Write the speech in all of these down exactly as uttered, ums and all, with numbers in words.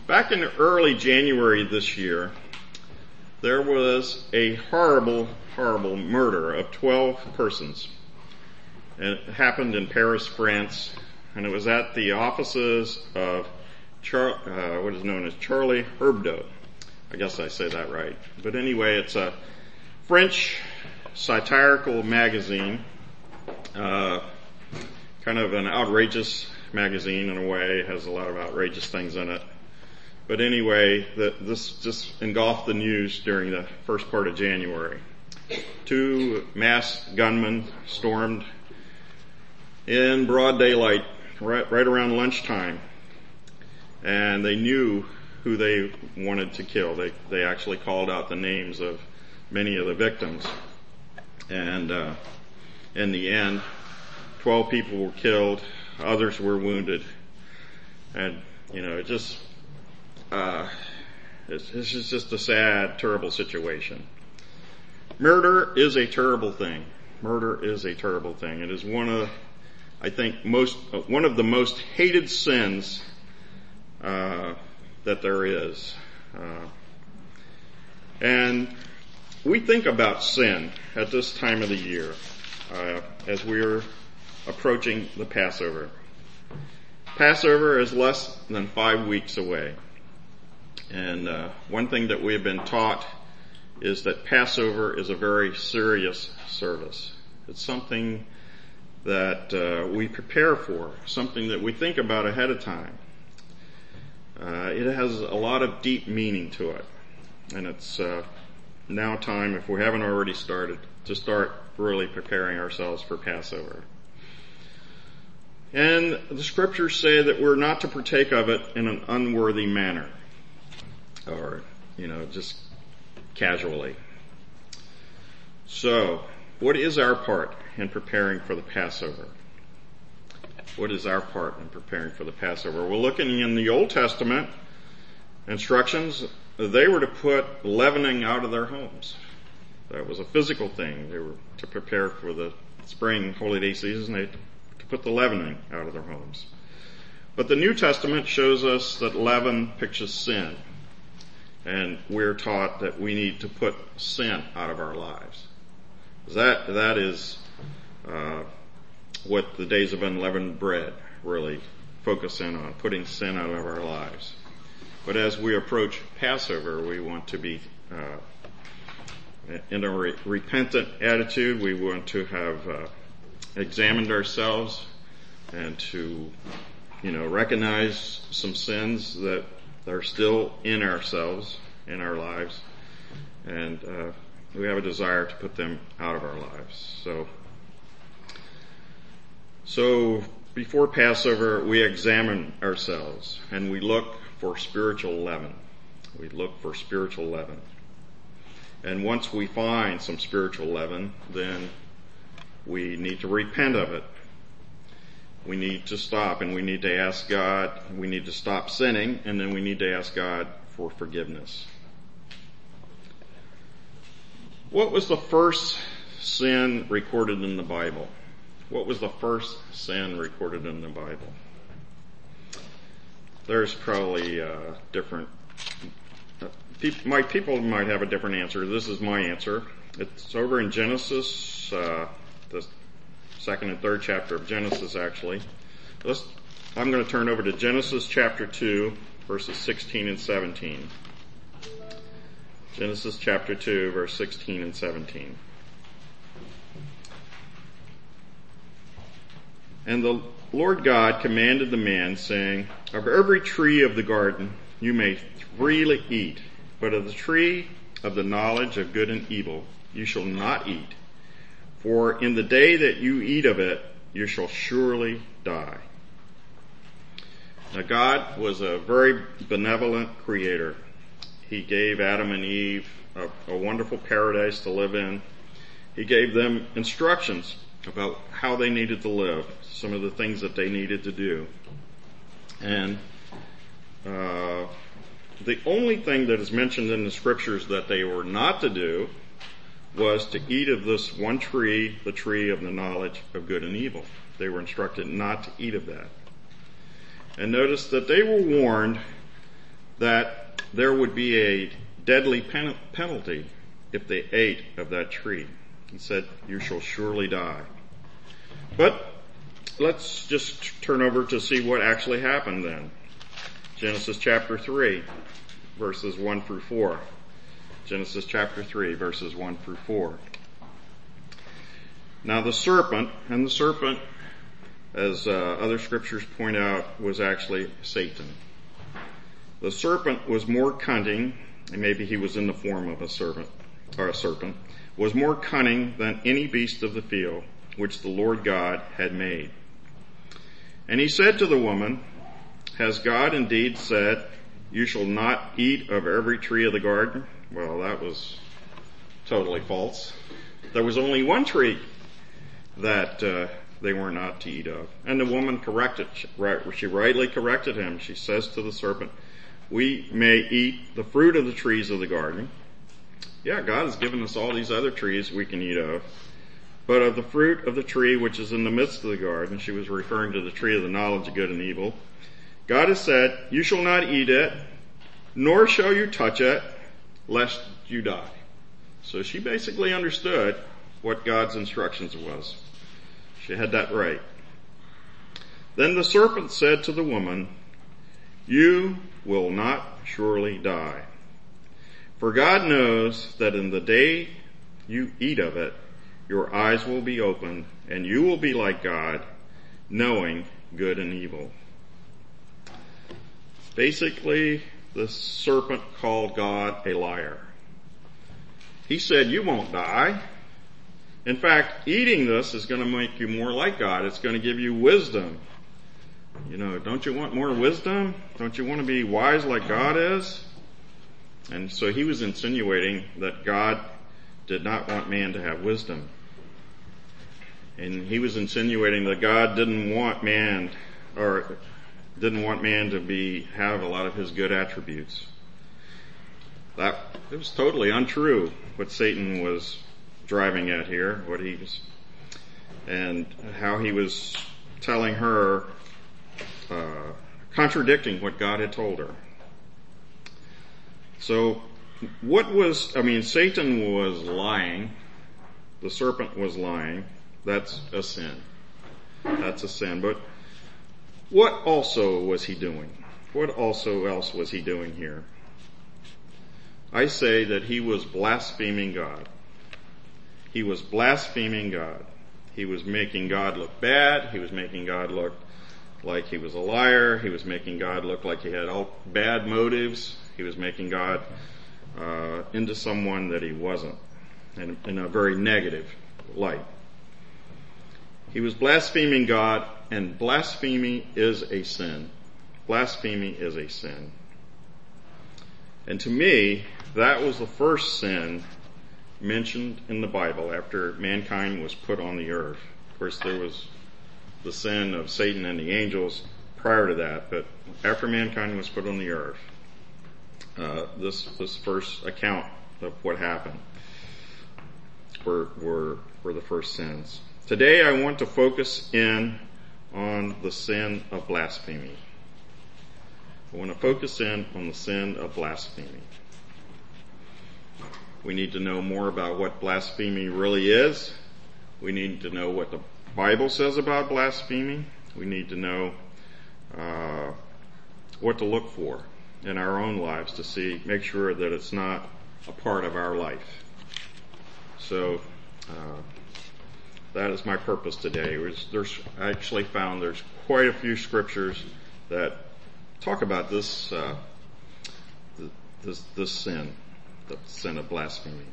Back in early January this year, there was a horrible, horrible murder of twelve persons. And it happened in Paris, France, and it was at the offices of Char- uh, what is known as Charlie Hebdo. I guess I say that right. But anyway, it's a French satirical magazine, uh, kind of an outrageous magazine in a way. It has a lot of outrageous things in it. But anyway, the, this just engulfed the news during the first part of January. Two masked gunmen stormed in broad daylight, right, right around lunchtime, and they knew who they wanted to kill. They they actually called out the names of many of the victims, and uh, in the end, twelve people were killed, others were wounded, and you know, it just uh, it's, it's just a sad, terrible situation. Murder is a terrible thing. Murder is a terrible thing. It is one of I think most uh, one of the most hated sins uh, that there is, uh, and we think about sin at this time of the year uh, as we're approaching the Passover. Passover is less than five weeks away, and uh, one thing that we have been taught is that Passover is a very serious service. It's something that uh, we prepare for, something that we think about ahead of time. Uh, it has a lot of deep meaning to it, and it's uh, now time, if we haven't already started, to start really preparing ourselves for Passover. And the scriptures say that we're not to partake of it in an unworthy manner, or, you know, just casually. So, what is our part in preparing for the Passover? What is our part in preparing for the Passover? We're looking in the Old Testament instructions. They were to put leavening out of their homes. That was a physical thing. They were to prepare for the spring holy day season. They to put the leavening out of their homes. But the New Testament shows us that leaven pictures sin. And we're taught that we need to put sin out of our lives. That, that is uh, what the days of unleavened bread really focus in on, putting sin out of our lives. But as we approach Passover, we want to be uh, in a re- repentant attitude. We want to have uh, examined ourselves and to, you know, recognize some sins that are still in ourselves, in our lives, and uh, we have a desire to put them out of our lives. So, so before Passover, we examine ourselves and we look for spiritual leaven. We look for spiritual leaven. And once we find some spiritual leaven, then we need to repent of it. We need to stop, and we need to ask God, we need to stop sinning, and then we need to ask God for forgiveness. What was the first sin recorded in the Bible? What was the first sin recorded in the Bible? There's probably uh, different, uh, pe- my people might have a different answer. This is my answer. It's over in Genesis, uh, the second and third chapter of Genesis, actually. Let's, I'm going to turn over to Genesis chapter two, verses sixteen and seventeen. Genesis chapter two, verse sixteen and seventeen. And the Lord God commanded the man, saying, of every tree of the garden you may freely eat, but of the tree of the knowledge of good and evil you shall not eat. For in the day that you eat of it, you shall surely die. Now God was a very benevolent creator. He gave Adam and Eve a, a wonderful paradise to live in. He gave them instructions about how they needed to live, some of the things that they needed to do. And uh, the only thing that is mentioned in the scriptures that they were not to do was to eat of this one tree, the tree of the knowledge of good and evil. They were instructed not to eat of that. And notice that they were warned that there would be a deadly pen- penalty if they ate of that tree. He said, you shall surely die. But let's just turn over to see what actually happened then. Genesis chapter three, verses one through four. Genesis chapter three, verses one through four. Now the serpent, and the serpent, as uh, other scriptures point out, was actually Satan. The serpent was more cunning, and maybe he was in the form of a serpent, or a serpent, was more cunning than any beast of the field which the Lord God had made. And he said to the woman, has God indeed said, you shall not eat of every tree of the garden? Well, that was totally false. There was only one tree that uh, they were not to eat of. And the woman corrected, she, right, she rightly corrected him. She says to the serpent, we may eat the fruit of the trees of the garden. Yeah, God has given us all these other trees we can eat of. But of the fruit of the tree which is in the midst of the garden, she was referring to the tree of the knowledge of good and evil, God has said, you shall not eat it, nor shall you touch it, lest you die. So she basically understood what God's instructions was. She had that right. Then the serpent said to the woman, you will not surely die. For God knows that in the day you eat of it, your eyes will be opened, and you will be like God, knowing good and evil. Basically, the serpent called God a liar. He said, you won't die. In fact, eating this is going to make you more like God. It's going to give you wisdom. You know, don't you want more wisdom? Don't you want to be wise like God is? And so he was insinuating that God did not want man to have wisdom. And he was insinuating that God didn't want man, or didn't want man to be, have a lot of his good attributes. That, it was totally untrue what Satan was driving at here, what he was, and how he was telling her, uh, contradicting what God had told her. So, what was, I mean, Satan was lying. The serpent was lying. That's a sin. That's a sin. But what also was he doing? What also else was he doing here? I say that he was blaspheming God. He was blaspheming God. He was making God look bad. He was making God look like he was a liar. He was making God look like he had all bad motives. He was making God uh, into someone that he wasn't, in, in a very negative light. He was blaspheming God, and blasphemy is a sin. Blasphemy is a sin. And to me, that was the first sin mentioned in the Bible after mankind was put on the earth. Of course, there was the sin of Satan and the angels prior to that, but after mankind was put on the earth, uh, this this first account of what happened were were were the first sins. Today, I want to focus in on the sin of blasphemy. I want to focus in on the sin of blasphemy. We need to know more about what blasphemy really is. We need to know what the Bible says about blasphemy. We need to know uh, what to look for in our own lives to see, make sure that it's not a part of our life. So uh, that is my purpose today. There's, there's I actually found there's quite a few scriptures that talk about this uh, this this sin, the sin of blasphemy.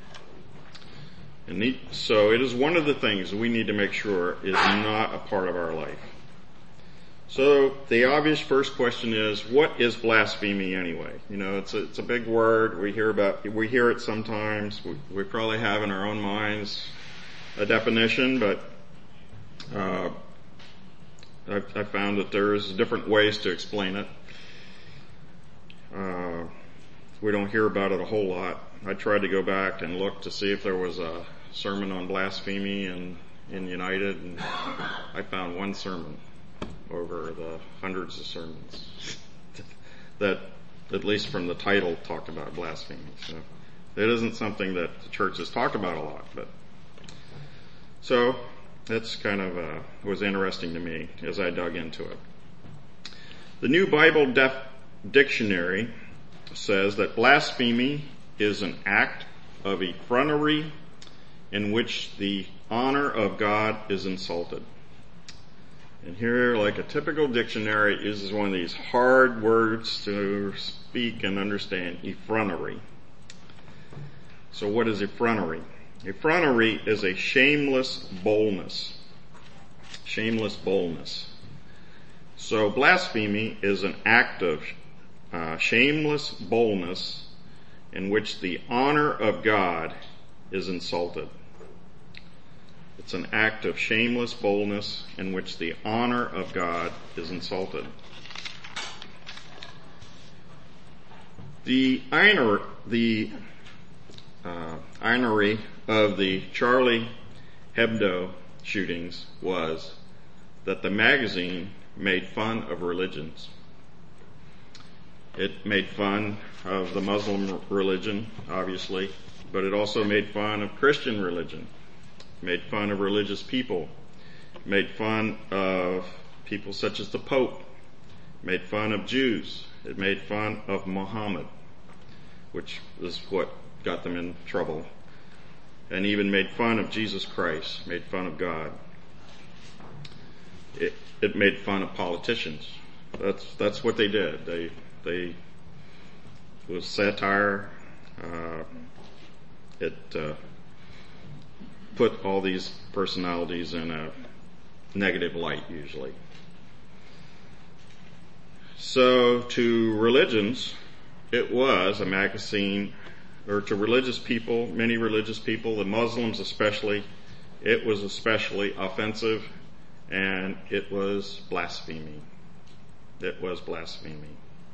And need, so it is one of the things we need to make sure is not a part of our life. So the obvious first question is, what is blasphemy anyway? You know, it's a, it's a big word. We hear about, we hear it sometimes. We, we probably have in our own minds a definition, but uh, I've, I've found that there's different ways to explain it. Uh, we don't hear about it a whole lot. I tried to go back and look to see if there was a sermon on blasphemy in, in United, and I found one sermon over the hundreds of sermons that at least from the title, talked about blasphemy. So it isn't something that the church has talked about a lot, but so that's kind of uh, was interesting to me as I dug into it. The New Bible Def- Dictionary says that blasphemy is an act of effrontery in which the honor of God is insulted. And here, like a typical dictionary, it uses one of these hard words to speak and understand: effrontery. So what is effrontery? Effrontery is a shameless boldness. Shameless boldness. So blasphemy is an act of uh, shameless boldness in which the honor of God is insulted. It's an act of shameless boldness in which the honor of God is insulted. The irony, the uh, irony of the Charlie Hebdo shootings was that the magazine made fun of religions. It made fun of the Muslim religion, obviously, but it also made fun of Christian religion, made fun of religious people, made fun of people such as the Pope, made fun of Jews, it made fun of Muhammad, which is what got them in trouble, and even made fun of Jesus Christ, made fun of God. It, it made fun of politicians. That's that's what they did. They they it was satire. Uh, it uh, put all these personalities in a negative light, usually. So to religions, it was a magazine, or to religious people, many religious people, the Muslims especially, it was especially offensive, and it was blasphemy. It was blasphemy.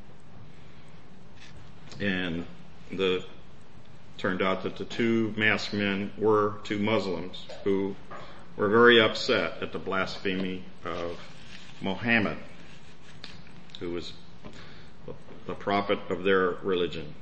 And the turned out that the two masked men were two Muslims who were very upset at the blasphemy of Muhammad, who was the prophet of their religion.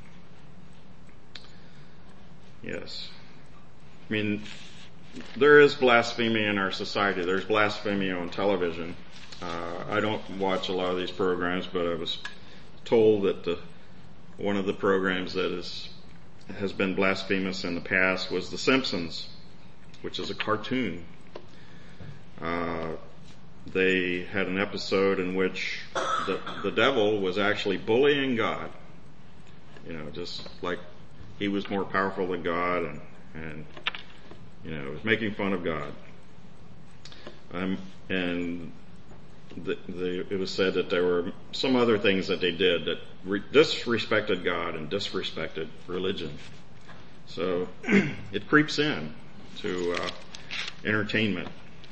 Yes. I mean, there is blasphemy in our society. There's blasphemy on television. Uh, I don't watch a lot of these programs, but I was told that the, one of the programs that is, has been blasphemous in the past was The Simpsons, which is a cartoon. Uh, they had an episode in which the, the devil was actually bullying God. You know, just like he was more powerful than God, and, and you know, was making fun of God. Um, and the, the, it was said that there were some other things that they did that re- disrespected God and disrespected religion. So it creeps in to uh, entertainment.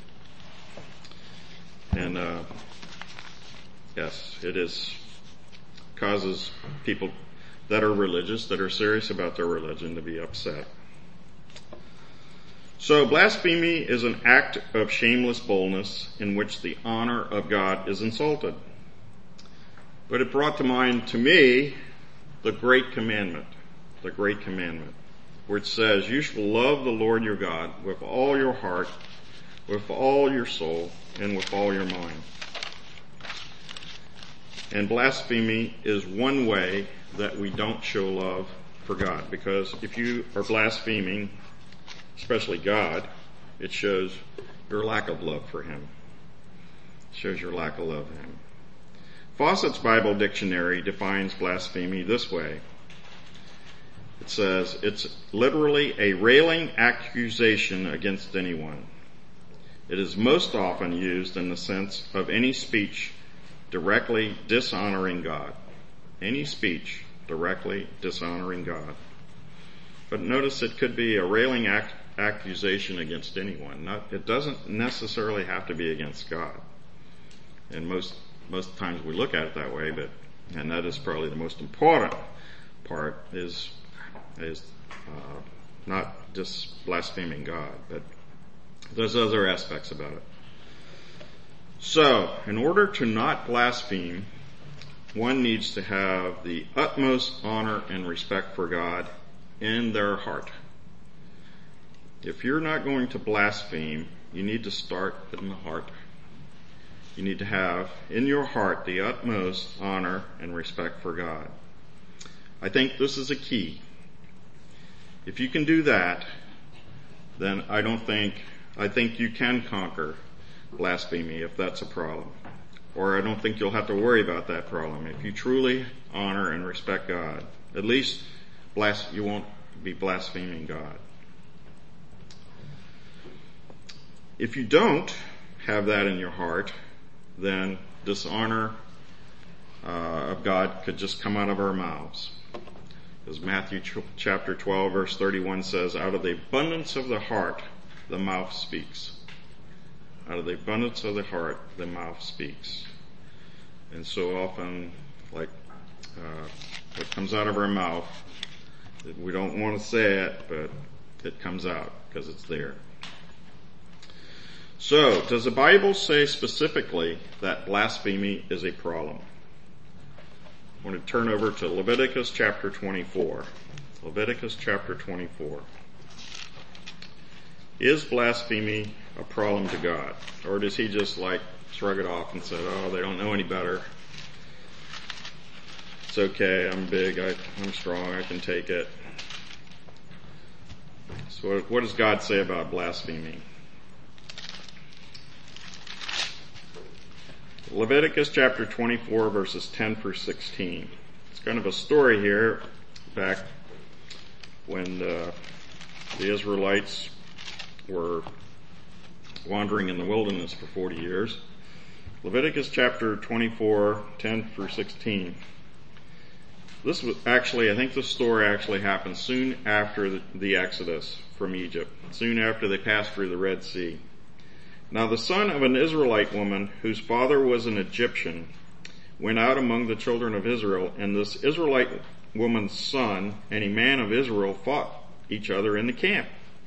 And uh, yes, it is causes people that are religious, that are serious about their religion, to be upset. So blasphemy is an act of shameless boldness in which the honor of God is insulted. But it brought to mind to me the great commandment, the great commandment, which says, you shall love the Lord your God with all your heart, with all your soul, and with all your mind. And blasphemy is one way that we don't show love for God, because if you are blaspheming, especially God, it shows your lack of love for Him. It shows your lack of love for Him. Fawcett's Bible Dictionary defines blasphemy this way. It says, it's literally a railing accusation against anyone. It is most often used in the sense of any speech directly dishonoring God. Any speech directly dishonoring God. But notice it could be a railing ac- accusation against anyone. Not, it doesn't necessarily have to be against God. And most most times we look at it that way, but and that is probably the most important part is is uh, not just blaspheming God, but there's other aspects about it. So, in order to not blaspheme, one needs to have the utmost honor and respect for God in their heart. If you're not going to blaspheme, you need to start in the heart. You need to have in your heart the utmost honor and respect for God. I think this is a key. If you can do that, then I don't think, I think you can conquer blasphemy if that's a problem. Or I don't think you'll have to worry about that problem. If you truly honor and respect God, at least blas- you won't be blaspheming God. If you don't have that in your heart, then dishonor uh, of God could just come out of our mouths. As Matthew ch- chapter twelve verse thirty-one says, out of the abundance of the heart, the mouth speaks. Out of the abundance of the heart, the mouth speaks. And so often, like, uh, what comes out of our mouth, we don't want to say it, but it comes out because it's there. So, does the Bible say specifically that blasphemy is a problem? I want to turn over to Leviticus chapter twenty-four. Leviticus chapter twenty-four. Is blasphemy a problem to God? Or does he just like shrug it off and say, oh, they don't know any better. It's okay, I'm big, I, I'm strong, I can take it. So what does God say about blasphemy? Leviticus chapter twenty-four verses ten through sixteen. It's kind of a story here back when uh, the Israelites were wandering in the wilderness for forty years. Leviticus chapter twenty-four, ten through sixteen. This was actually, I think the story actually happened soon after the, the Exodus from Egypt, soon after they passed through the Red Sea. Now the son of an Israelite woman, whose father was an Egyptian, went out among the children of Israel, and this Israelite woman's son and a man of Israel fought each other in the camp.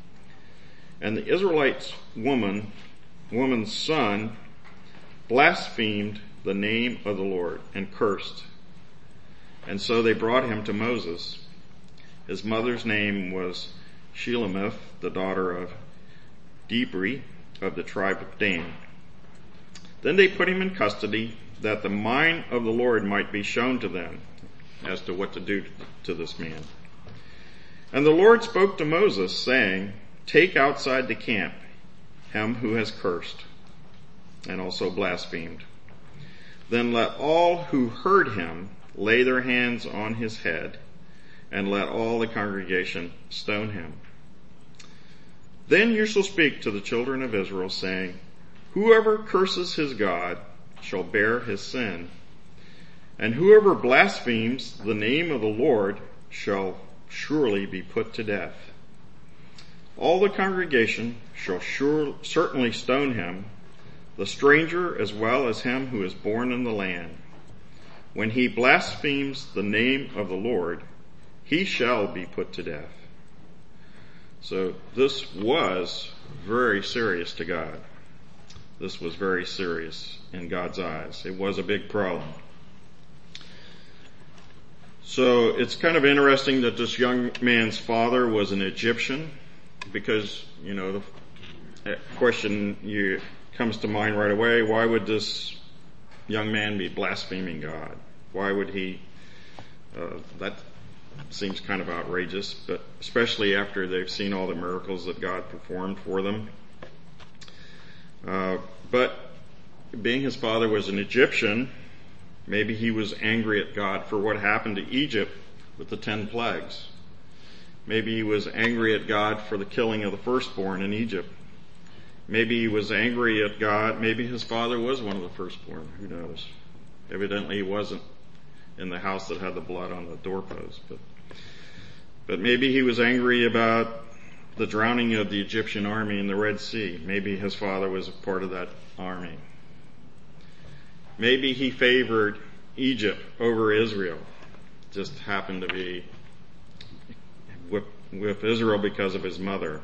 And the Israelite woman, woman's son blasphemed the name of the Lord and cursed. And so they brought him to Moses. His mother's name was Shelemith, the daughter of Dibri of the tribe of Dan. Then they put him in custody, that the mind of the Lord might be shown to them as to what to do to this man. And the Lord spoke to Moses, saying, take outside the camp him who has cursed and also blasphemed. Then let all who heard him lay their hands on his head, and let all the congregation stone him. Then you shall speak to the children of Israel, saying, whoever curses his God shall bear his sin, and whoever blasphemes the name of the Lord shall surely be put to death. All the congregation shall sure, certainly stone him, the stranger as well as him who is born in the land. When he blasphemes the name of the Lord, he shall be put to death. So this was very serious to God. This was very serious in God's eyes. It was a big problem. So it's kind of interesting that this young man's father was an Egyptian, because, you know, the question you comes to mind right away, why would this young man be blaspheming God? Why would he, uh, that seems kind of outrageous, but especially after they've seen all the miracles that God performed for them. Uh, but being his father was an Egyptian, maybe he was angry at God for what happened to Egypt with the ten plagues. Maybe he was angry at God for the killing of the firstborn in Egypt. Maybe he was angry at God. Maybe his father was one of the firstborn. Who knows? Evidently he wasn't in the house that had the blood on the doorpost. But, but maybe he was angry about the drowning of the Egyptian army in the Red Sea. Maybe his father was a part of that army. Maybe he favored Egypt over Israel. Just happened to be with, with Israel because of his mother.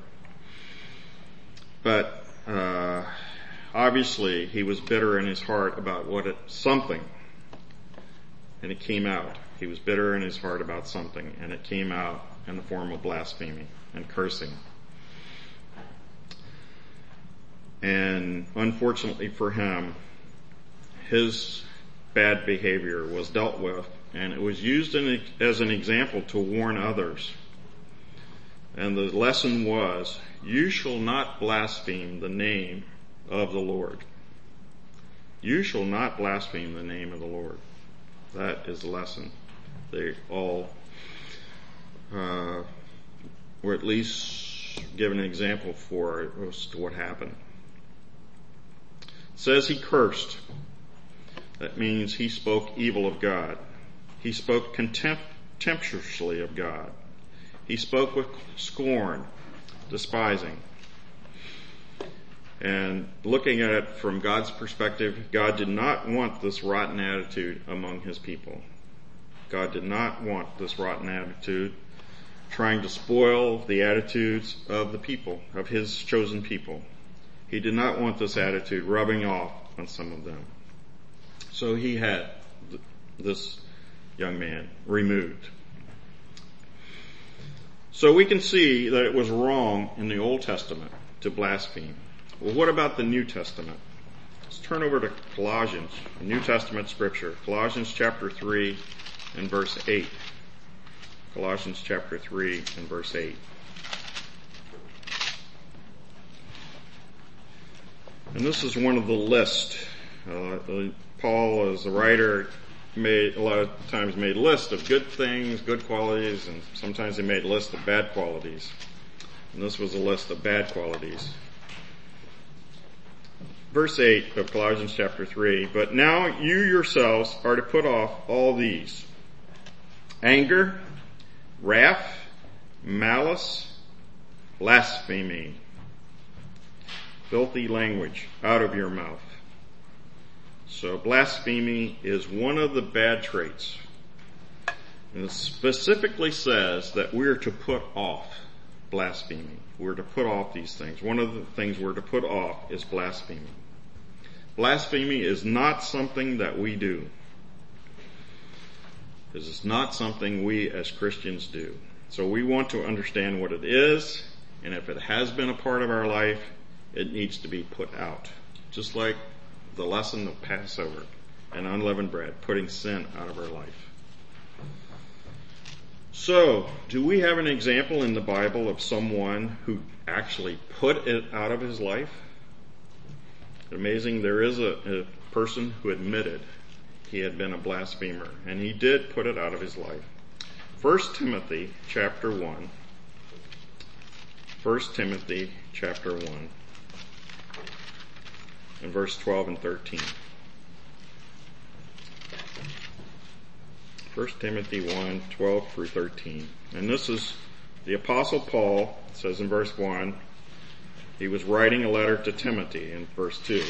But uh, obviously he was bitter in his heart about what it, something and it came out. He was bitter in his heart about something, and it came out in the form of blasphemy and cursing. And unfortunately for him, his bad behavior was dealt with, and it was used in, as an example to warn others. And the lesson was, you shall not blaspheme the name of the Lord. You shall not blaspheme the name of the Lord. That is the lesson. They all uh, were at least given an example for it as to what happened. It says he cursed. That means he spoke evil of God. He spoke contempt, contemptuously of God. He spoke with scorn, despising. And looking at it from God's perspective, God did not want this rotten attitude among his people. God did not want this rotten attitude trying to spoil the attitudes of the people, of his chosen people. He did not want this attitude rubbing off on some of them. So he had th- this young man removed. So we can see that it was wrong in the Old Testament to blaspheme. Well, what about the New Testament? Let's turn over to Colossians, the New Testament scripture. Colossians chapter three and verse eight. Colossians chapter three and verse eight. And this is one of the list. Uh, Paul, as a writer, made a lot of times made lists of good things, good qualities, and sometimes he made lists of bad qualities. And this was a list of bad qualities. Verse eight of Colossians chapter three, but now you yourselves are to put off all these: anger, wrath, malice, blasphemy, filthy language out of your mouth. So blasphemy is one of the bad traits. And it specifically says that we're to put off blasphemy. We're to put off these things. One of the things we're to put off is blasphemy. Blasphemy is not something that we do. This is not something we as Christians do. So we want to understand what it is, and if it has been a part of our life, it needs to be put out. Just like the lesson of Passover and unleavened bread, putting sin out of our life. So, do we have an example in the Bible of someone who actually put it out of his life? Amazing, there is a, a person who admitted he had been a blasphemer, and he did put it out of his life. First Timothy chapter one. First Timothy chapter one. And verse twelve and thirteen. First Timothy one, twelve through thirteen. And this is the Apostle Paul, it says in verse one, he was writing a letter to Timothy in verse two.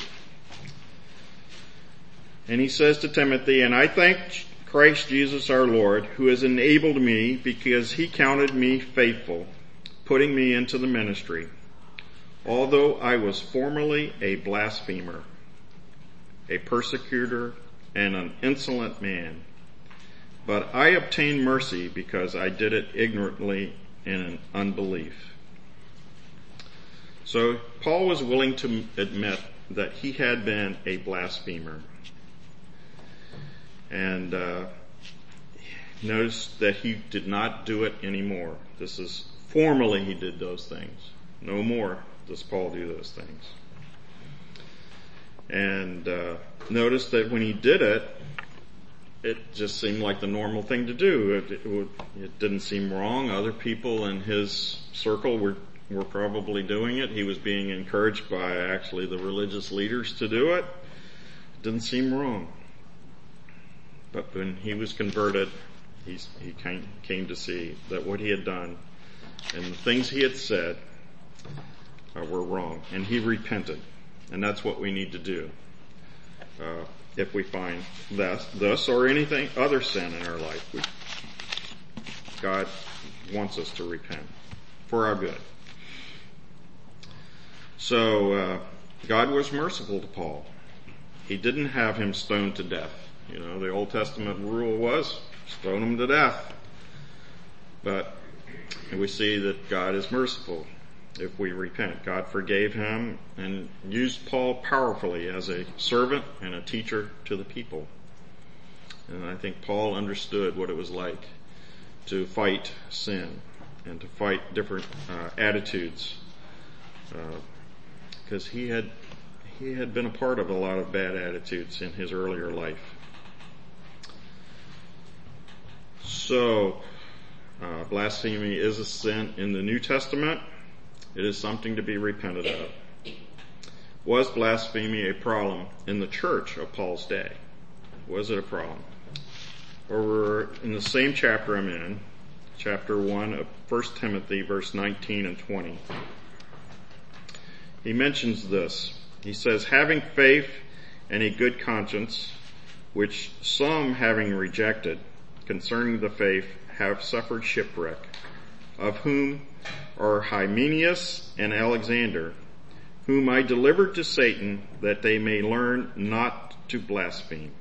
And he says to Timothy, and I thank Christ Jesus our Lord, who has enabled me because he counted me faithful, putting me into the ministry, although I was formerly a blasphemer, a persecutor, and an insolent man. But I obtained mercy because I did it ignorantly in unbelief. So Paul was willing to admit that he had been a blasphemer. And uh, notice that he did not do it anymore. This is formerly he did those things. No more does Paul do those things. And uh, notice that when he did it, it just seemed like the normal thing to do. It, it, would, it didn't seem wrong. Other people in his circle were, were probably doing it. He was being encouraged by actually the religious leaders to do it. It didn't seem wrong. But when he was converted, he, he came, came to see that what he had done and the things he had said uh, were wrong. And he repented. And that's what we need to do. Uh, if we find this, this or anything, other sin in our life, we, God wants us to repent for our good. So, uh, God was merciful to Paul. He didn't have him stoned to death. You know, the Old Testament rule was stone them to death. But we see that God is merciful if we repent. God forgave him and used Paul powerfully as a servant and a teacher to the people. And I think Paul understood what it was like to fight sin and to fight different uh, attitudes, because uh, he had he had been a part of a lot of bad attitudes in his earlier life. So, uh, blasphemy is a sin in the New Testament. It is something to be repented of. Was blasphemy a problem in the church of Paul's day? Was it a problem? Over in the same chapter I'm in, chapter one of First Timothy, verse nineteen and twenty. He mentions this. He says, having faith and a good conscience, which some having rejected concerning the faith have suffered shipwreck, of whom are Hymenaeus and Alexander, whom I delivered to Satan that they may learn not to blaspheme.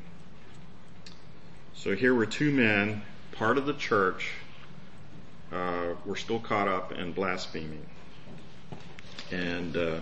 So here were two men, part of the church, uh, were still caught up in blaspheming. And uh,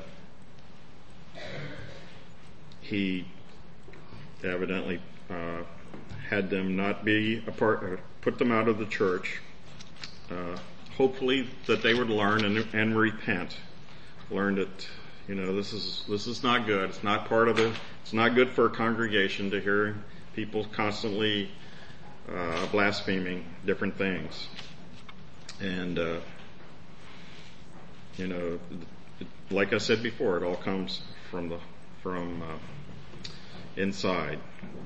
he evidently uh, had them not be a part, uh, put them out of the church. Uh, hopefully that they would learn and, and repent. Learn that, you know, this is this is not good. It's not part of the. It's not good for a congregation to hear people constantly uh, blaspheming different things. And uh, you know, like I said before, it all comes from the from uh, inside.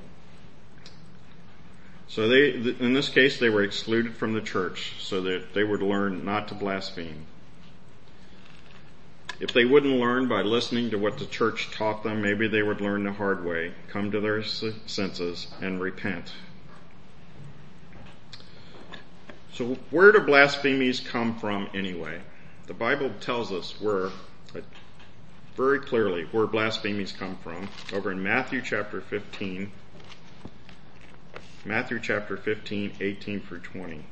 So they, in this case, they were excluded from the church so that they would learn not to blaspheme. If they wouldn't learn by listening to what the church taught them, maybe they would learn the hard way, come to their senses, and repent. So where do blasphemies come from anyway? The Bible tells us where, very clearly, where blasphemies come from. Over in Matthew chapter fifteen, Matthew chapter fifteen, eighteen through twenty.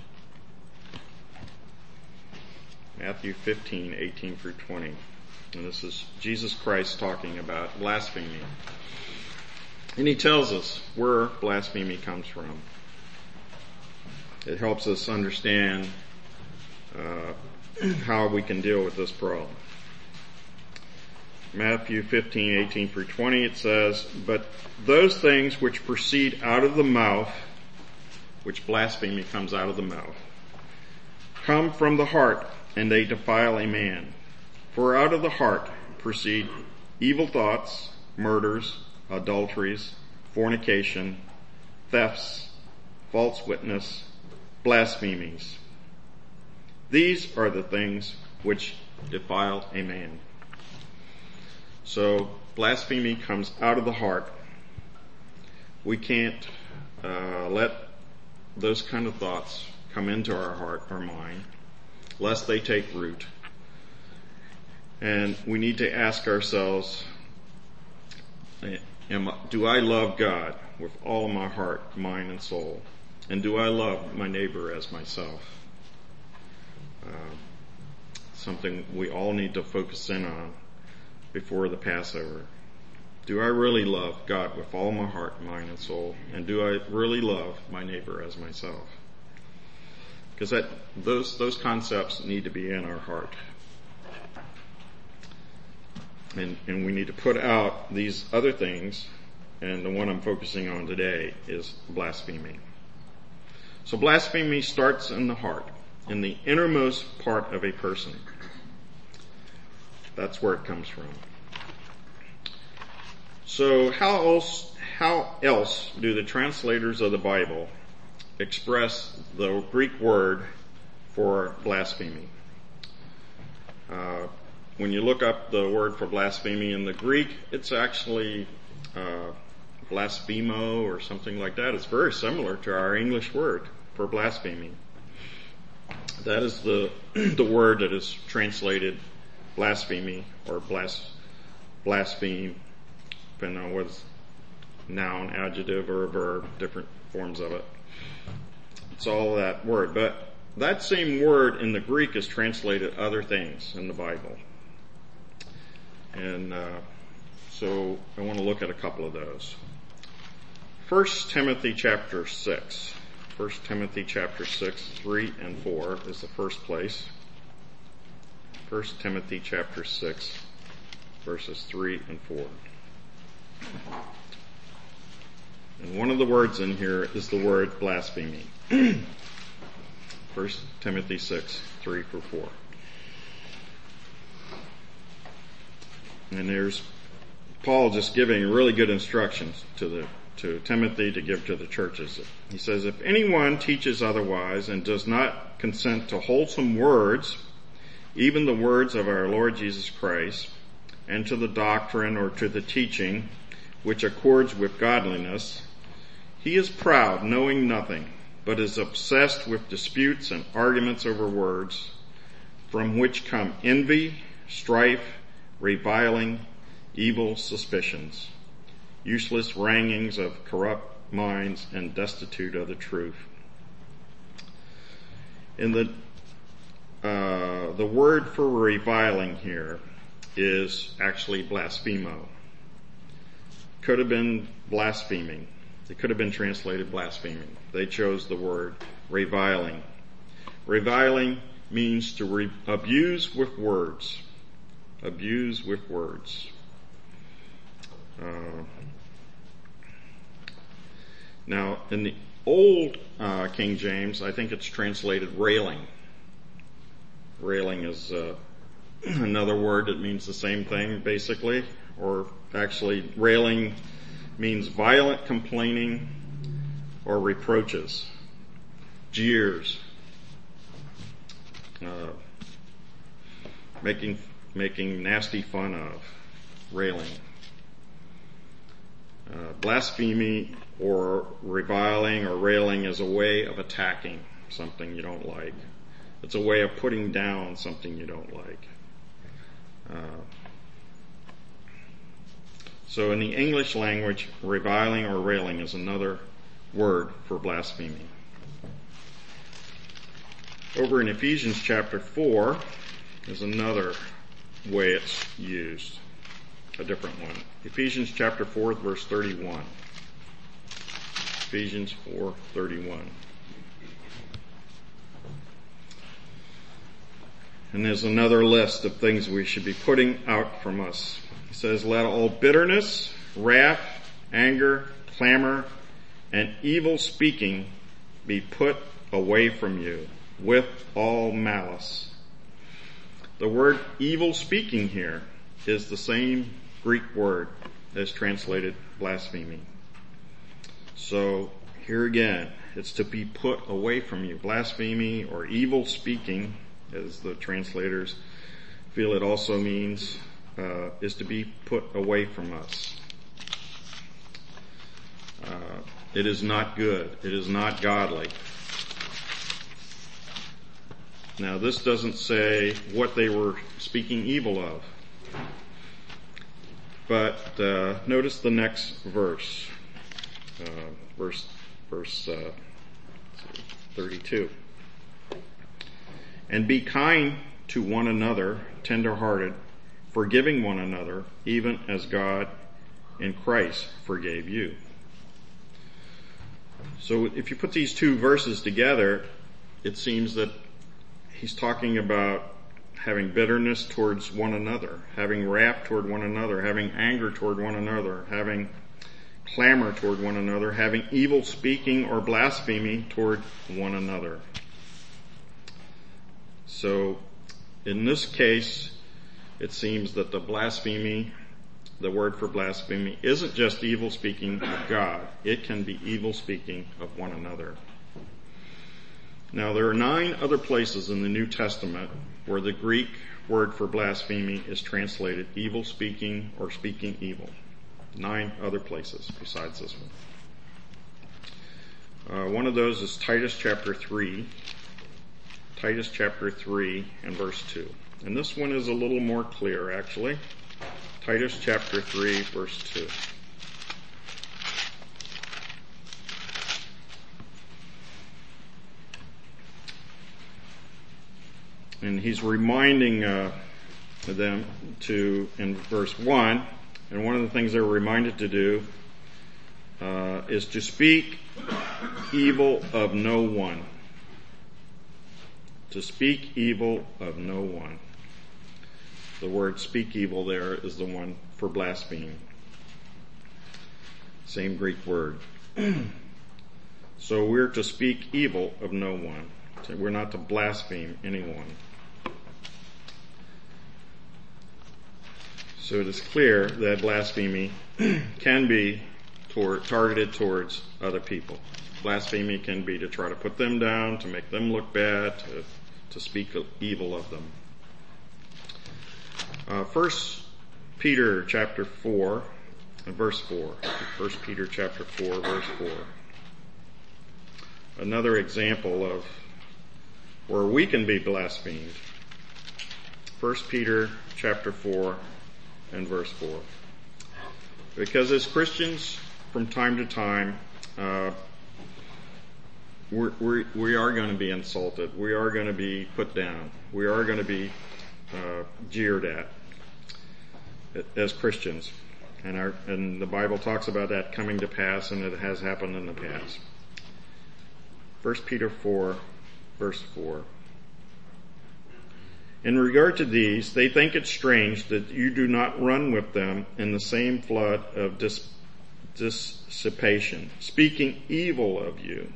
Matthew fifteen, eighteen through twenty. And this is Jesus Christ talking about blasphemy. And he tells us where blasphemy comes from. It helps us understand uh, how we can deal with this problem. Matthew fifteen, eighteen through twenty, it says, but those things which proceed out of the mouth, which blasphemy comes out of the mouth, come from the heart, and they defile a man. For out of the heart proceed evil thoughts, murders, adulteries, fornication, thefts, false witness, blasphemies. These are the things which defile a man. So blasphemy comes out of the heart. We can't uh, let those kind of thoughts come into our heart, our mind, lest they take root. And we need to ask ourselves, am, do I love God with all my heart, mind, and soul? And do I love my neighbor as myself? Uh, something we all need to focus in on before the Passover. Do I really love God with all my heart, mind, and soul? And do I really love my neighbor as myself? Because that those those concepts need to be in our heart. And and we need to put out these other things, and the one I'm focusing on today is blasphemy. So blasphemy starts in the heart, in the innermost part of a person. That's where it comes from. So how else, how else do the translators of the Bible express the Greek word for blasphemy? Uh, when you look up the word for blasphemy in the Greek, it's actually uh, blasphemo or something like that. It's very similar to our English word for blasphemy. That is the the word that is translated blasphemy or blas, blaspheme, depending on what noun, adjective, or a verb, different forms of it. It's all that word. But that same word in the Greek is translated other things in the Bible. And uh, so I want to look at a couple of those. First Timothy chapter six. First Timothy chapter six, three and four is the first place. First Timothy chapter six, verses three and four. And one of the words in here is the word blasphemy. First Timothy six, three through four. And there's Paul just giving really good instructions to the to Timothy to give to the churches. He says, if anyone teaches otherwise and does not consent to wholesome words, even the words of our Lord Jesus Christ, and to the doctrine or to the teaching which accords with godliness, he is proud, knowing nothing, but is obsessed with disputes and arguments over words, from which come envy, strife, reviling, evil suspicions, useless wranglings of corrupt minds, and destitute of the truth. In the uh, the word for reviling here is actually blasphemo. Could have been blaspheming. It could have been translated blaspheming. They chose the word reviling. Reviling means to re- abuse with words. Abuse with words. Uh, now, in the old uh, King James, I think it's translated railing. Railing is uh, another word that means the same thing, basically. Or actually, railing means violent complaining or reproaches, jeers, uh, making making nasty fun of, railing. Uh, blasphemy or reviling or railing is a way of attacking something you don't like. It's a way of putting down something you don't like. Uh, so in the English language, reviling or railing is another word for blasphemy. Over in Ephesians chapter four is another way it's used, a different one. Ephesians chapter four, verse thirty-one. Ephesians four, thirty-one. And there's another list of things we should be putting out from us. He says, let all bitterness, wrath, anger, clamor, and evil speaking be put away from you with all malice. The word evil speaking here is the same Greek word as translated blasphemy. So here again, it's to be put away from you. Blasphemy or evil speaking, as the translators feel it also means, uh, is to be put away from us. Uh, it is not good. It is not godly. Now, this doesn't say what they were speaking evil of. But uh, notice the next verse, uh, verse verse uh, thirty-two. And be kind to one another, tender-hearted, forgiving one another, even as God in Christ forgave you. So if you put these two verses together, it seems that he's talking about having bitterness towards one another, having wrath toward one another, having anger toward one another, having clamor toward one another, having evil speaking or blasphemy toward one another. So in this case, it seems that the blasphemy, the word for blasphemy, isn't just evil speaking of God. It can be evil speaking of one another. Now, there are nine other places in the New Testament where the Greek word for blasphemy is translated evil speaking or speaking evil. Nine other places besides this one. Uh, one of those is Titus chapter three. Titus chapter three and verse two. And this one is a little more clear, actually. Titus chapter three, verse two. And he's reminding uh, them to, in verse one, and one of the things they're reminded to do uh, is to speak evil of no one. To speak evil of no one. The word speak evil there is the one for blaspheme. Same Greek word. So we're to speak evil of no one. We're not to blaspheme anyone. So it is clear that blasphemy can be toward, targeted towards other people. Blasphemy can be to try to put them down, to make them look bad, to, to speak evil of them. Uh, First Peter chapter four, verse four. First Peter chapter four, verse four. Another example of where we can be blasphemed. First Peter chapter four and verse four. Because as Christians, from time to time, uh, we're, we're, we are going to be insulted. We are going to be put down. We are going to be uh, jeered at as Christians. And, our, and the Bible talks about that coming to pass, and it has happened in the past. First Peter four, verse four. In regard to these, they think it strange that you do not run with them in the same flood of dis- dissipation, speaking evil of you.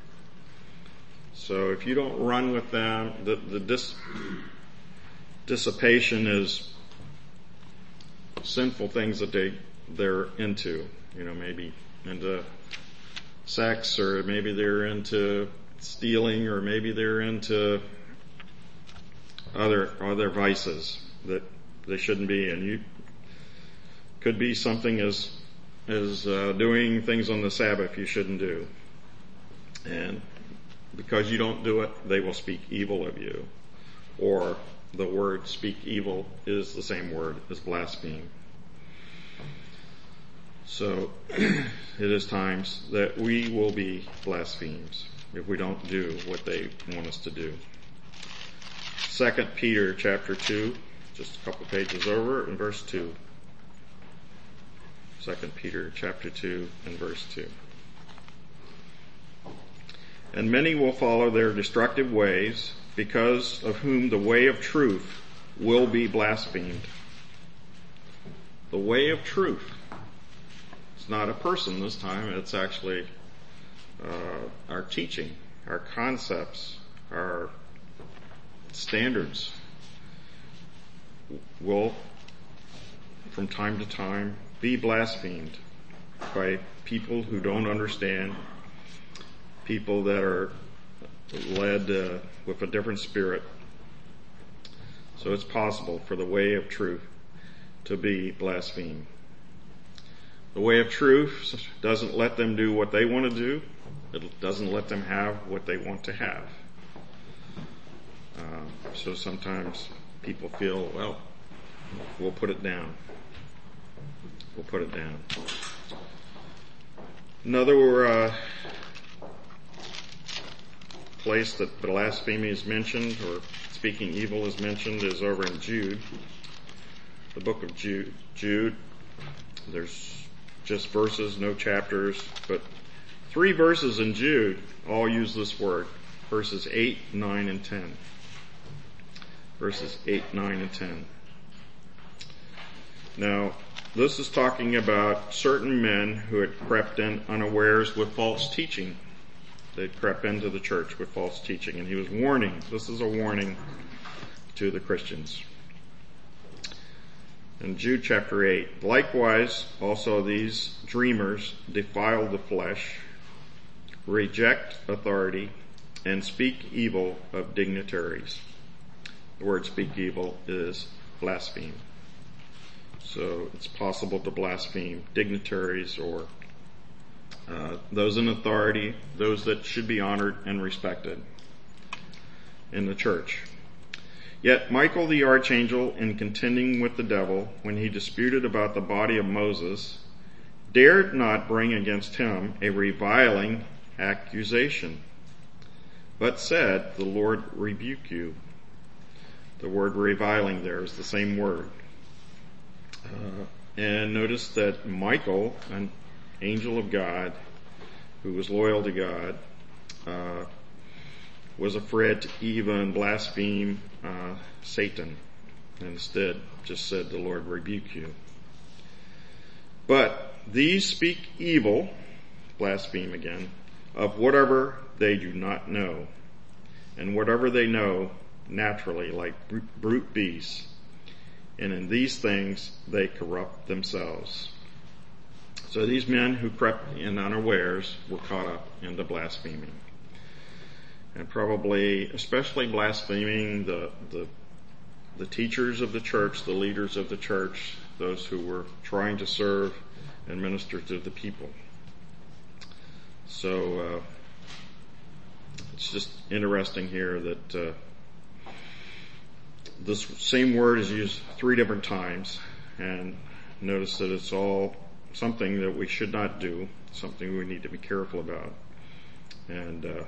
So if you don't run with them, the, the dis- dissipation is sinful things that they, they're into. You know, maybe into sex, or maybe they're into stealing, or maybe they're into other other vices that they shouldn't be. And you could be something as as uh, doing things on the Sabbath you shouldn't do, and because you don't do it, they will speak evil of you. Or the word speak evil is the same word as blaspheme. So it is times that we will be blasphemes if we don't do what they want us to do. Second Peter chapter two, just a couple pages over, in verse two. Second Peter chapter two and verse two. And many will follow their destructive ways, because of whom the way of truth will be blasphemed. The way of truth. It's not a person this time, it's actually uh, our teaching, our concepts, our standards will, from time to time, be blasphemed by people who don't understand, people that are led uh, with a different spirit. So it's possible for the way of truth to be blasphemed. The way of truth doesn't let them do what they want to do. It doesn't let them have what they want to have. Uh, so sometimes people feel, well, we'll put it down. We'll put it down. Another uh, place that blasphemy is mentioned, or speaking evil is mentioned, is over in Jude. The book of Jude. Jude. There's just verses, no chapters, but three verses in Jude all use this word. Verses eight, nine, and ten. Verses eight, nine, and ten. Now, this is talking about certain men who had crept in unawares with false teaching. They crept into the church with false teaching, and he was warning. This is a warning to the Christians. In Jude chapter eight, likewise also these dreamers defile the flesh, reject authority, and speak evil of dignitaries. The word speak evil is blaspheme. So it's possible to blaspheme dignitaries, or uh, those in authority, those that should be honored and respected in the church. Yet Michael the archangel, in contending with the devil when he disputed about the body of Moses, dared not bring against him a reviling accusation, but said, "The Lord rebuke you." The word reviling there is the same word. Uh, and notice that Michael, an angel of God, who was loyal to God, uh, was afraid to even blaspheme uh, Satan. And instead just said, the Lord rebuke you. But these speak evil, blaspheme again, of whatever they do not know. And whatever they know, naturally, like brute beasts. And in these things, they corrupt themselves. So these men who crept in unawares were caught up into blaspheming. And probably, especially blaspheming the, the, the teachers of the church, the leaders of the church, those who were trying to serve and minister to the people. So, uh, it's just interesting here that, uh, this same word is used three different times, and notice that it's all something that we should not do, something we need to be careful about. And, uh,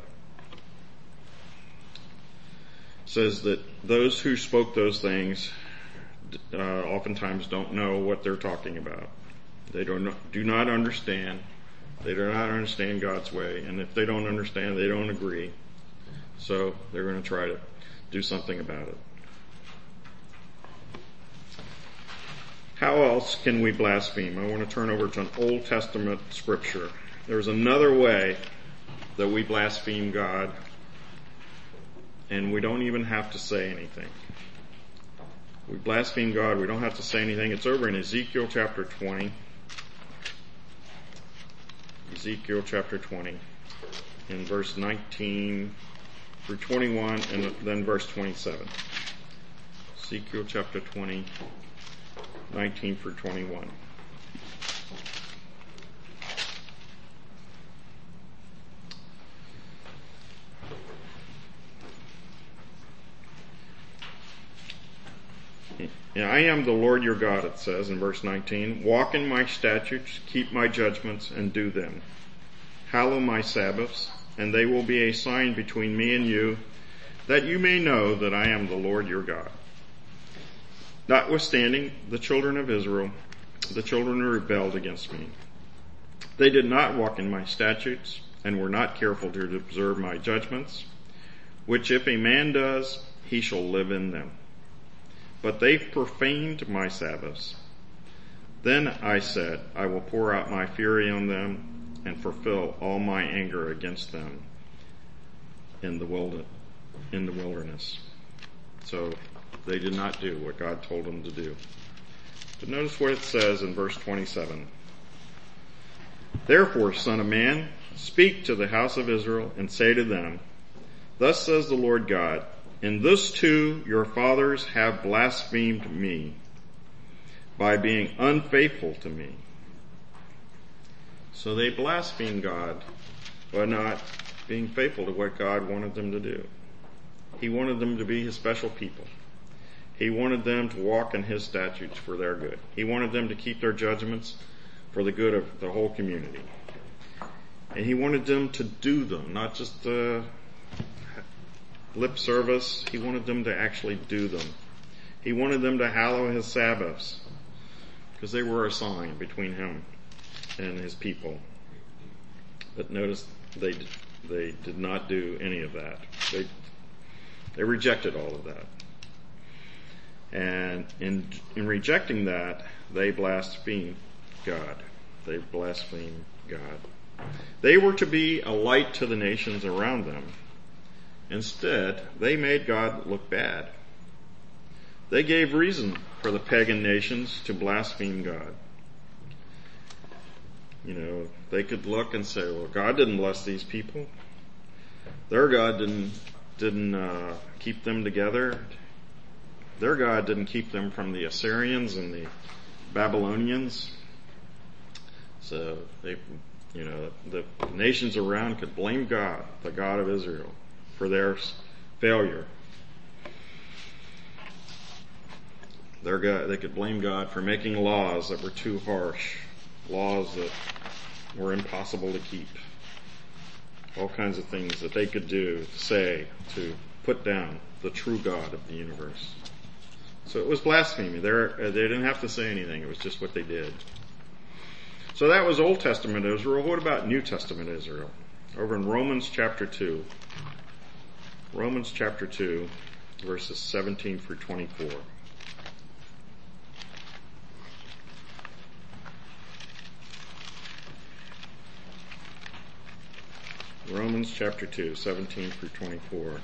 says that those who spoke those things uh, oftentimes don't know what they're talking about. They don't know, do not understand. They do not understand God's way, and if they don't understand, they don't agree. So they're going to try to do something about it. How else can we blaspheme? I want to turn over to an Old Testament scripture. There's another way that we blaspheme God, and we don't even have to say anything. We blaspheme God, we don't have to say anything. It's over in Ezekiel chapter twenty. Ezekiel chapter twenty, in verse nineteen through twenty-one, and then verse twenty-seven. Ezekiel chapter twenty, nineteen through twenty-one. Yeah, I am the Lord your God, it says in verse nineteen. Walk in my statutes, keep my judgments, and do them. Hallow my Sabbaths, and they will be a sign between me and you, that you may know that I am the Lord your God. Notwithstanding, the children of Israel, the children who rebelled against me. They did not walk in my statutes, and were not careful to observe my judgments, which if a man does, he shall live in them. But they profaned my Sabbaths. Then I said, I will pour out my fury on them and fulfill all my anger against them in the wilderness. So they did not do what God told them to do. But notice what it says in verse twenty-seven. Therefore, son of man, speak to the house of Israel and say to them, thus says the Lord God, in this too your fathers have blasphemed me by being unfaithful to me. So they blasphemed God by not being faithful to what God wanted them to do. He wanted them to be his special people. He wanted them to walk in his statutes for their good. He wanted them to keep their judgments for the good of the whole community. And he wanted them to do them, not just uh, lip service. He wanted them to actually do them. He wanted them to hallow his Sabbaths, because they were a sign between him and his people. But notice they they did not do any of that. They they rejected all of that. And in in rejecting that, they blasphemed God. They blasphemed God. They were to be a light to the nations around them. Instead, they made God look bad. They gave reason for the pagan nations to blaspheme God. You know, they could look and say, well, God didn't bless these people. Their God didn't, didn't, uh, keep them together. Their God didn't keep them from the Assyrians and the Babylonians. So they, you know, the nations around could blame God, the God of Israel, for their failure. Their God, they could blame God for making laws that were too harsh, laws that were impossible to keep. All kinds of things that they could do, say to put down the true God of the universe. So it was blasphemy. They're, they didn't have to say anything. It was just what they did. So that was Old Testament Israel. What about New Testament Israel? Over in Romans chapter two. Romans chapter two, verses seventeen through twenty-four. Romans chapter two, seventeen through twenty-four.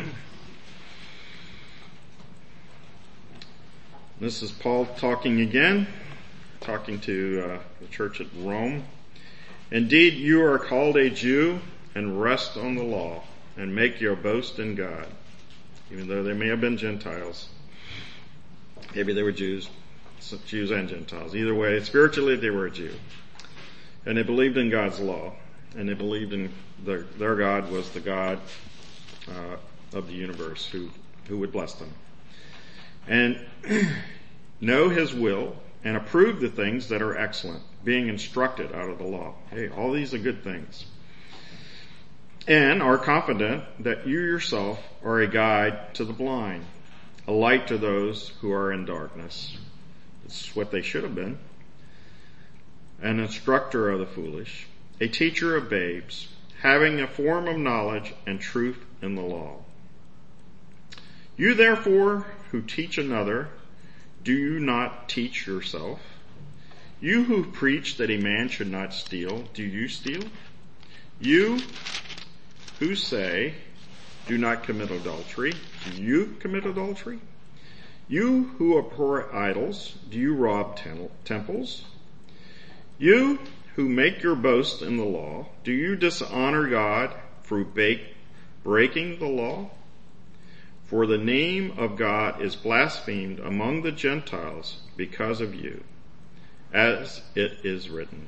This is Paul talking again, talking to uh, the church at Rome. Indeed, you are called a Jew and rest on the law and make your boast in God, even though they may have been Gentiles. Maybe they were Jews, Jews and Gentiles. Either way, spiritually they were a Jew. And they believed in God's law. And they believed in their, their God was the God uh, of the universe who, who would bless them. And know his will and approve the things that are excellent, being instructed out of the law. Hey, all these are good things. And are confident that you yourself are a guide to the blind, a light to those who are in darkness. It's what they should have been. An instructor of the foolish, a teacher of babes, having a form of knowledge and truth in the law. You therefore who teach another, do you not teach yourself? You who preach that a man should not steal, do you steal? You who say, do not commit adultery, do you commit adultery? You who abhor idols, do you rob temples? You who make your boast in the law, do you dishonor God through breaking the law? For the name of God is blasphemed among the Gentiles because of you, as it is written.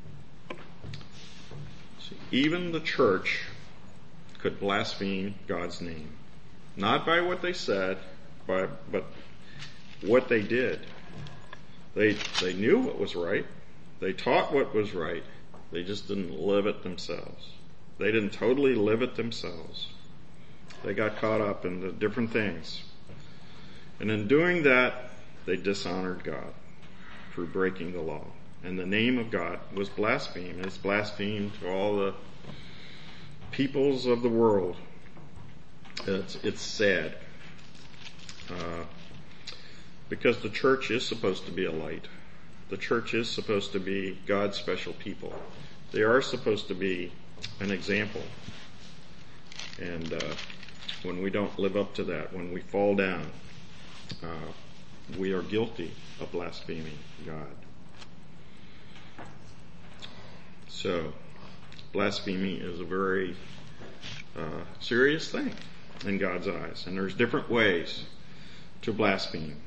So even the church could blaspheme God's name. Not by what they said, by, but what they did. They, they knew what was right. They taught what was right. They just didn't live it themselves. They didn't totally live it themselves. They got caught up in the different things. And in doing that, they dishonored God through breaking the law. And the name of God was blasphemed. It's blasphemed to all the peoples of the world. It's, it's sad. Uh, because the church is supposed to be a light. The church is supposed to be God's special people. They are supposed to be an example. And uh, when we don't live up to that, when we fall down, uh, we are guilty of blaspheming God. So, blasphemy is a very uh, serious thing in God's eyes. And there's different ways to blaspheme.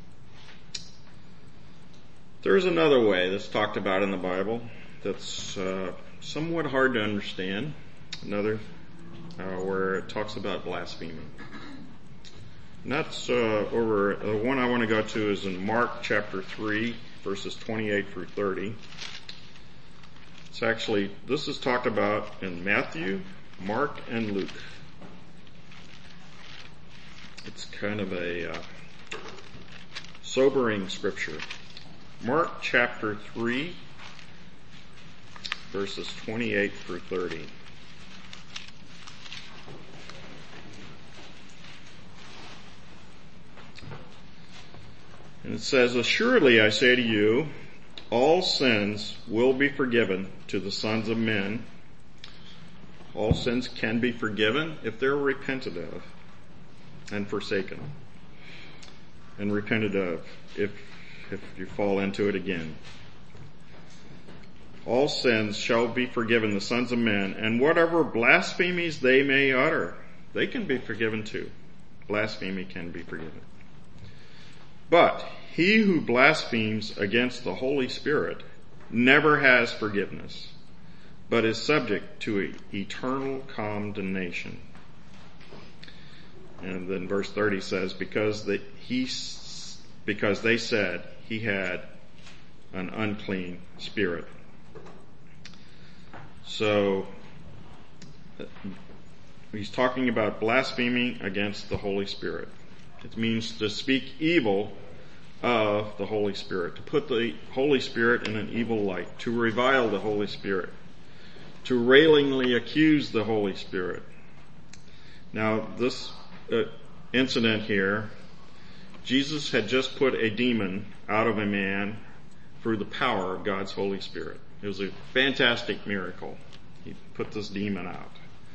There's another way that's talked about in the Bible that's uh, somewhat hard to understand. Another uh, where it talks about blaspheming. And that's uh, over, the one I want to go to is in Mark chapter three, verses twenty-eight through thirty. It's actually, this is talked about in Matthew, Mark, and Luke. It's kind of a uh, sobering scripture. Mark chapter three, verses twenty-eight through thirty. And it says, assuredly I say to you, all sins will be forgiven to the sons of men. All sins can be forgiven if they're repented of and forsaken. And repented of if if you fall into it again. All sins shall be forgiven the sons of men, and whatever blasphemies they may utter, they can be forgiven too. Blasphemy can be forgiven. But he who blasphemes against the Holy Spirit never has forgiveness, but is subject to eternal condemnation. And then verse thirty says, because the, he, because they said he had an unclean spirit. So he's talking about blaspheming against the Holy Spirit. It means to speak evil of the Holy Spirit, to put the Holy Spirit in an evil light, to revile the Holy Spirit, to railingly accuse the Holy Spirit. Now, this uh, incident here, Jesus had just put a demon out of a man through the power of God's Holy Spirit. It was a fantastic miracle. He put this demon out.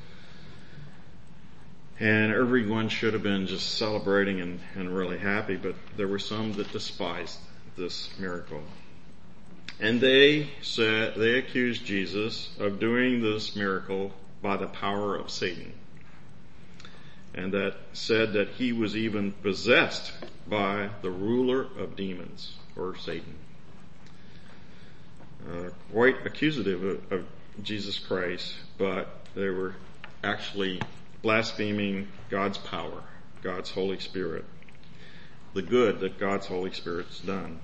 And everyone should have been just celebrating and, and really happy, but there were some that despised this miracle. And they said, they accused Jesus of doing this miracle by the power of Satan. And that said that he was even possessed by the ruler of demons, or Satan. Uh, quite accusative of, of Jesus Christ, but they were actually blaspheming God's power, God's Holy Spirit, the good that God's Holy Spirit's done.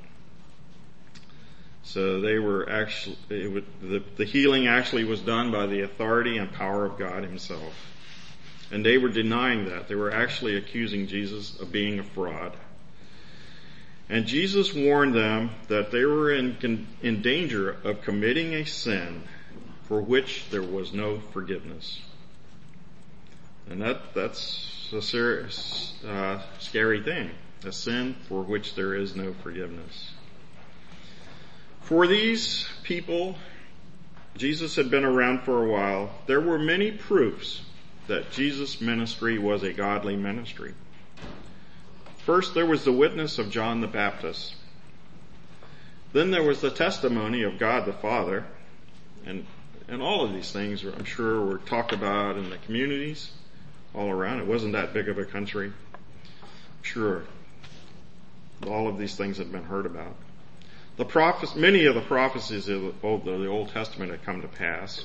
So they were actually, it would, the, the healing actually was done by the authority and power of God himself. And they were denying that. They were actually accusing Jesus of being a fraud. And Jesus warned them that they were in, in danger of committing a sin for which there was no forgiveness. And that, that's a serious, uh, scary thing. A sin for which there is no forgiveness. For these people, Jesus had been around for a while. There were many proofs that Jesus' ministry was a godly ministry. First, there was the witness of John the Baptist. Then there was the testimony of God the Father. And, and all of these things, I'm sure, were talked about in the communities all around. It wasn't that big of a country. Sure, all of these things had been heard about. The prophets, many of the prophecies of the Old, the Old Testament had come to pass.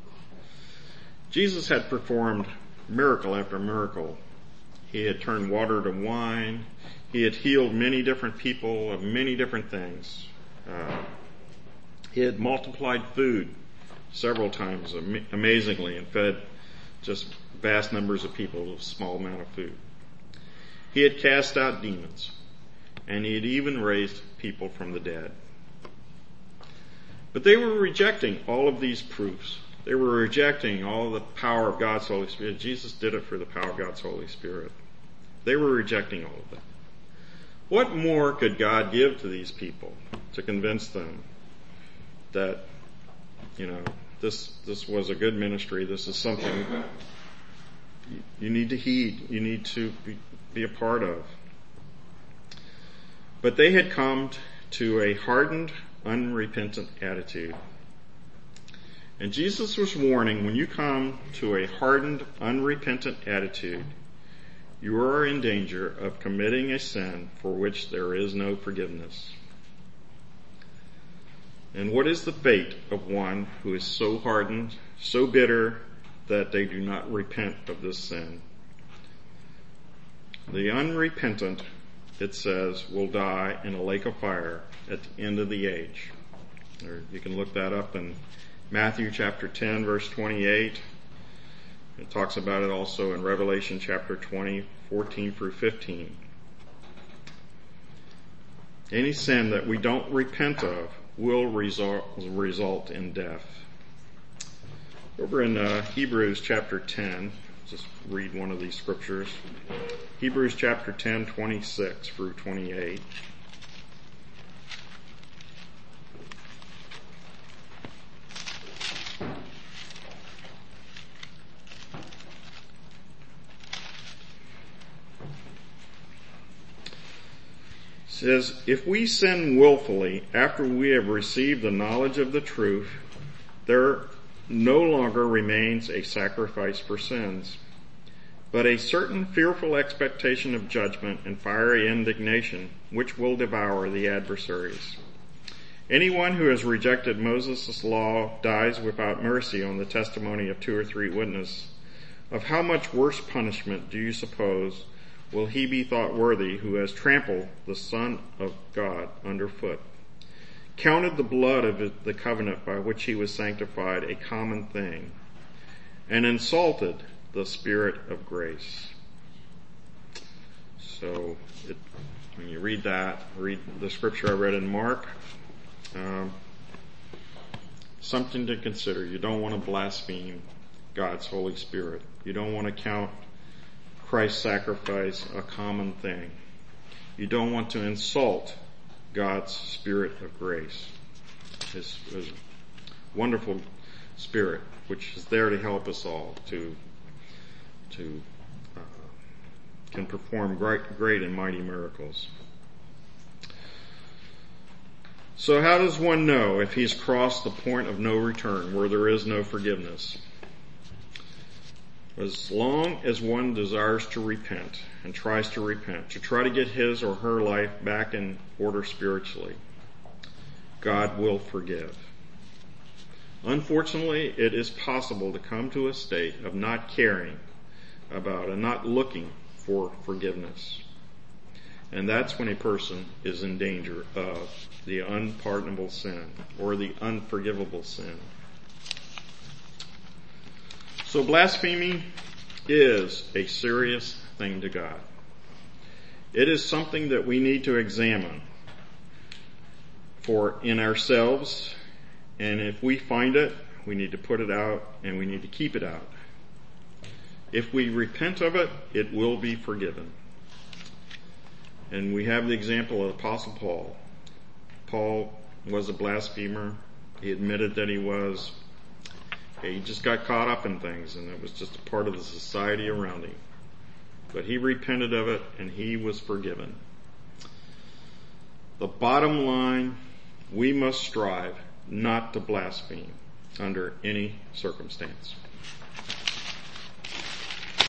Jesus had performed miracle after miracle. He had turned water to wine. He had healed many different people of many different things. Uh, he had multiplied food several times am- amazingly and fed just vast numbers of people with a small amount of food. He had cast out demons, and he had even raised people from the dead. But they were rejecting all of these proofs. They were rejecting all the power of God's Holy Spirit. Jesus did it for the power of God's Holy Spirit. They were rejecting all of that. What more could God give to these people to convince them that, you know, this this was a good ministry, this is something you need to heed, you need to be, be a part of. But they had come to a hardened, unrepentant attitude. And Jesus was warning, when you come to a hardened, unrepentant attitude, you are in danger of committing a sin for which there is no forgiveness. And what is the fate of one who is so hardened, so bitter, that they do not repent of this sin? The unrepentant, it says, will die in a lake of fire at the end of the age. Or you can look that up in Matthew chapter ten, verse twenty-eight. It talks about it also in Revelation chapter twenty, fourteen through fifteen. Any sin that we don't repent of will result, result in death. Over in uh, Hebrews chapter ten, just read one of these scriptures. Hebrews chapter ten, twenty-six through twenty-eight. Says, if we sin willfully after we have received the knowledge of the truth, there no longer remains a sacrifice for sins, but a certain fearful expectation of judgment and fiery indignation, which will devour the adversaries. Anyone who has rejected Moses' law dies without mercy on the testimony of two or three witnesses. Of how much worse punishment do you suppose will he be thought worthy who has trampled the Son of God underfoot, counted the blood of the covenant by which he was sanctified a common thing, and insulted the Spirit of grace. So it, when you read that, read the scripture I read in Mark, um, something to consider. You don't want to blaspheme God's Holy Spirit. You don't want to count Christ's sacrifice a common thing. You don't want to insult God's Spirit of grace. His, his wonderful Spirit, which is there to help us all, to to uh, can perform great, great and mighty miracles. So how does one know if he's crossed the point of no return, where there is no forgiveness? As long as one desires to repent and tries to repent, to try to get his or her life back in order spiritually, God will forgive. Unfortunately, it is possible to come to a state of not caring about and not looking for forgiveness. And that's when a person is in danger of the unpardonable sin or the unforgivable sin. So blasphemy is a serious thing to God. It is something that we need to examine for in ourselves, and if we find it, we need to put it out and we need to keep it out. If we repent of it, it will be forgiven. And we have the example of Apostle Paul. Paul was a blasphemer. He admitted that he was. He just got caught up in things, and it was just a part of the society around him. But he repented of it, and he was forgiven. The bottom line, we must strive not to blaspheme under any circumstance.